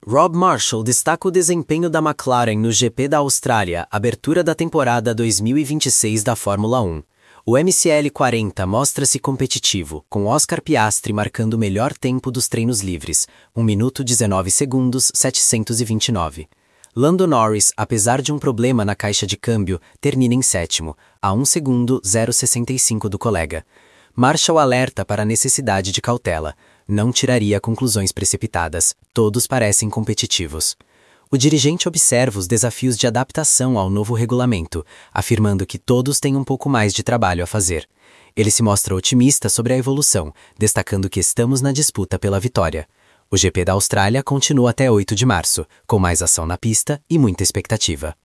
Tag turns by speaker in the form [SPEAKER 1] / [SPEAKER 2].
[SPEAKER 1] Rob Marshall destaca o desempenho da McLaren no GP da Austrália, abertura da temporada 2026 da Fórmula 1. O MCL40 mostra-se competitivo, com Oscar Piastri marcando o melhor tempo dos treinos livres, 1 minuto 19 segundos 729. Lando Norris, apesar de um problema na caixa de câmbio, termina em sétimo, a 1 segundo 0,65 do colega. Marshall alerta para a necessidade de cautela. Não tiraria conclusões precipitadas. Todos parecem competitivos. O dirigente observa os desafios de adaptação ao novo regulamento, afirmando que todos têm um pouco mais de trabalho a fazer. Ele se mostra otimista sobre a evolução, destacando que estamos na disputa pela vitória. O GP da Austrália continua até 8 de março, com mais ação na pista e muita expectativa.